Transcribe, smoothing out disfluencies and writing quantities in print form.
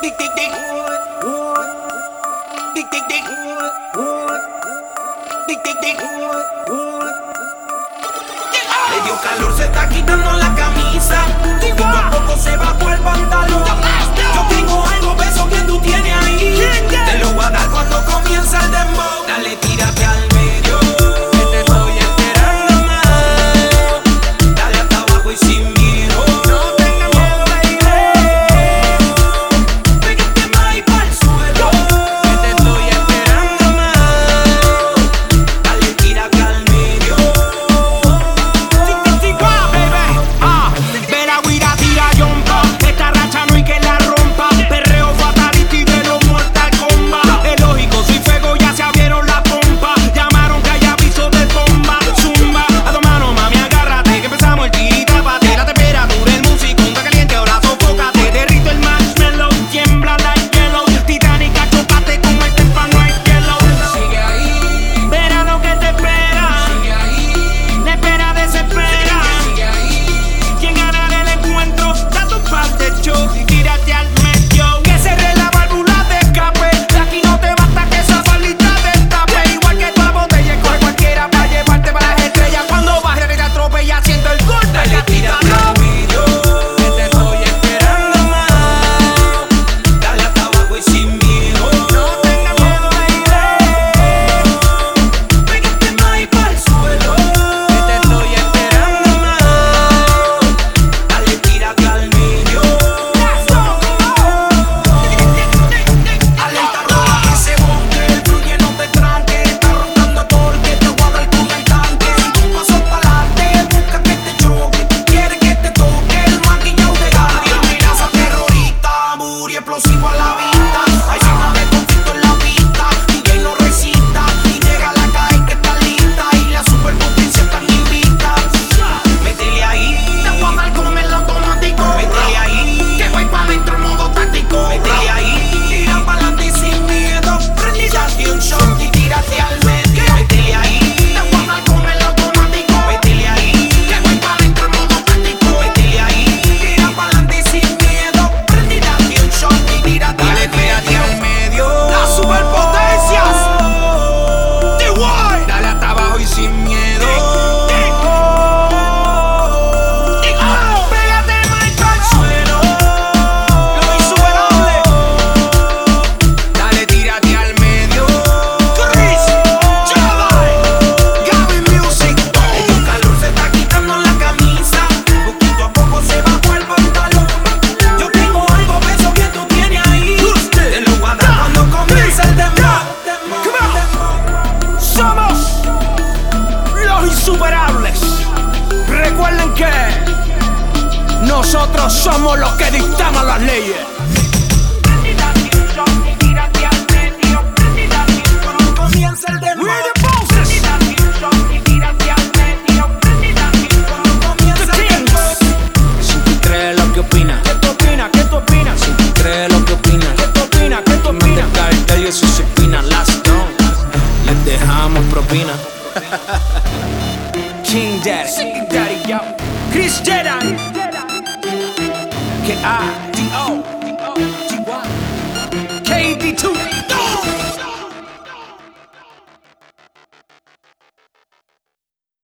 Tic, tic, tic. Tic, tic, tic. Tic, tic, tic. Le dio calor, se está quitando la camisa. Poco a poco se bajó el pantalón. Yo tengo algo, beso que tú tienes ahí. Te lo voy a dar cuando comienza el dembow. Dale, tírate al medio. Que te estoy esperando más. Dale hasta abajo y sin miedo. No tengas miedo, baby. Pégate más y pa'l suelo. Que te estoy esperando más. Dale, tírate al medio. Ve la guira, tira yompa. Esta racha no hay que la rompa. Perreo fatality de los Mortal Kombat. Es lógico, soy fuego, ya se abrieron la pompa. Llamaron que hay aviso de bomba. Zumba, a tu mano, mami, agárrate. Que empezamos el tirita, bate la temperatura. El músico está caliente, ahora sofócate. Derrito el marshmallow, tiembla like yellow. Titánica, chocate con el témpano, el hielo. Sigue ahí. Verá lo que te espera. Sigue ahí. La espera desespera. Sigue ahí. Quien gana el encuentro, date un par de shows y tírate al medio. Que cerre la válvula de escape. De aquí no te basta que esa salita destape. Igual que toda botella, coge cualquiera para llevarte para las estrellas. Cuando baje de la atropella, siento el golpe. Dale, tírate al medio. Que te estoy esperando más. Dale hasta abajo y sin miedo. No tengas miedo, baby. Pégate más y pa'l suelo. Que te estoy esperando más. Dale, tírate al medio. Alerta roja que se monte. Fluye, no te tranques. Está rotando porque te voy a dar con el tanque. Si tú pasas pa'lante, busca que te choque. Quiere que te toque el maquillado de gana. Amenaza terrorista, muri explosivo a la vista. Hay zona de conflicto en la pista. DJ no resista y llega a la calle que está lista. Y la superpotencia están invita. Métele ahí. Te voy a dar con el automático. Métele ahí. Que voy pa' dentro en modo táctico. Métele ahí. Tira pa'lante y sin miedo. Prende y date un shot y tírate al medio. Métele ahí. Te voy a dar con el automático. Métele ahí. Que voy pa' dentro en modo táctico. Métele ahí. Tira pa'lante y sin miedo. Prende y date un shot y tírate al medio. Las superpotencias. D.Y. Dale hasta abajo y sin miedo. Pégate más al suelo. Lo insuperable. Dale, tírate al medio. Chris, Jedi, Gaby Music. El calor se está quitando la camisa. Poquito a poco se bajó el pantalón. Yo tengo algo, beso que tú tienes ahí. Te lo voy a dar cuando comienza el dembow. Somos los insuperables. Recuerden que nosotros somos los que dictamos las leyes. Cuando comienza el dembow. We're the bosses. Cuando comienza el dembow. Si tú crees lo que opinas, ¿Qué tú opinas? ¿Qué tú opinas? si tú crees lo que opinas, ¿Qué tú opinas? ¿Qué tú manda opinas? el cartel y eso se opina. Last down, les dejamos propina. King Daddy, yo. Chris Jedi. K-I-D-O. KD2.